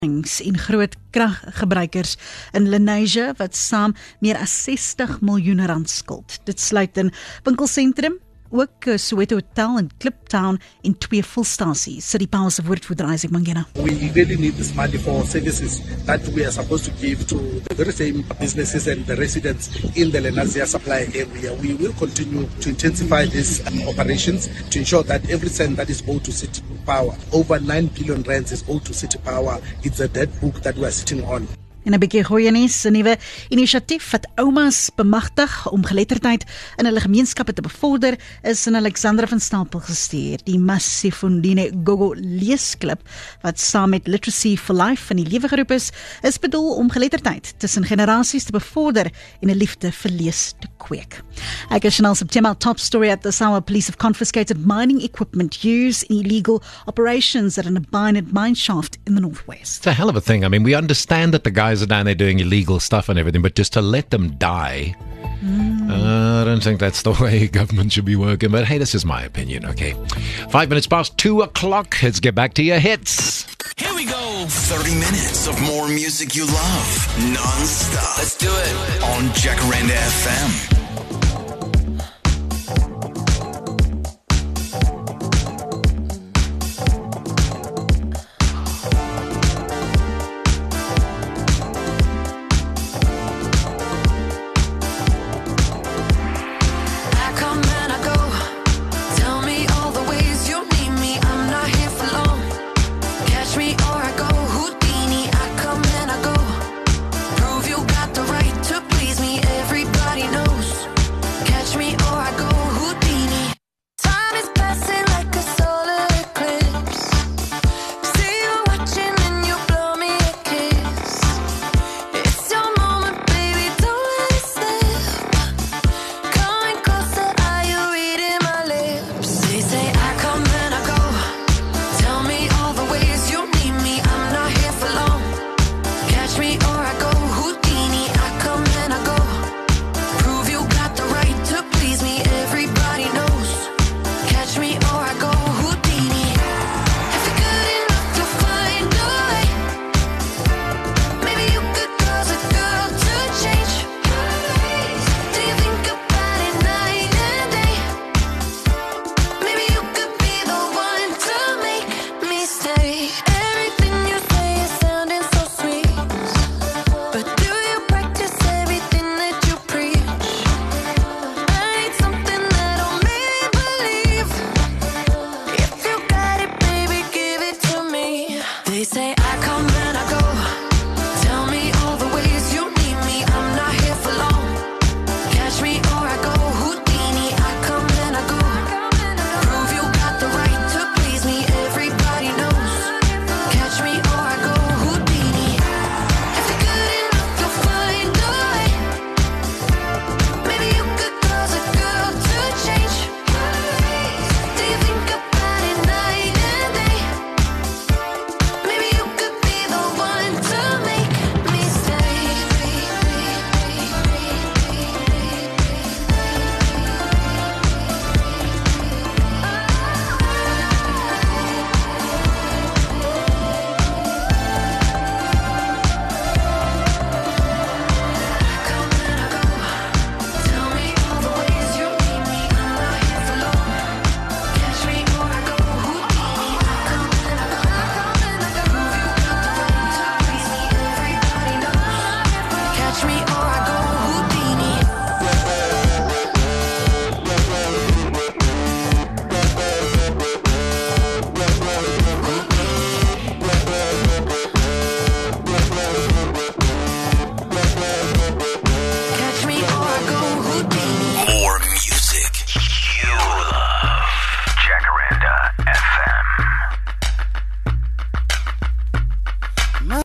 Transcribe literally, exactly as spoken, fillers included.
en groot kraggebruikers in Lenasia wat saam meer as sestig miljoen rand skuld. Dit sluit in winkelsentrum, ook Soweto Hotel in Kliptown en twee volstasies. City Power se woordvoerder Isaac Mangena. We really need this money for services that we are supposed to give to the very same businesses and the residents in the Lenasia supply area. We will continue to intensify these um, operations to ensure that every cent that is owed to City Power, over nine billion rands is owed to City Power. It's a dead book that we are sitting on. En 'n bietjie goeie nuus, 'n nuwe inisiatief wat oumas bemagtig om geletterdheid in hulle gemeenskappe te bevorder, is in Alexandra van Stapel gestuur. Die Masifundine Gogo Leesklub, wat saam met Literacy for Life in die lewe geroep is, is bedoel om geletterdheid tussen generasies te bevorder en 'n liefde vir lees te kweek. Ek is Chanel September, top story at the Sawa Police have confiscated mining equipment used in illegal operations at an abandoned mine shaft in the northwest. It's a hell of a thing. I mean, we understand that the guys are down there doing illegal stuff and everything, but just to let them die, mm. uh, I don't think that's the way government should be working. But hey, this is my opinion, okay? Five minutes past two o'clock. Let's get back to your hits. Here we go. thirty minutes of more music you love, non-stop. Let's do it. On Jacaranda F M.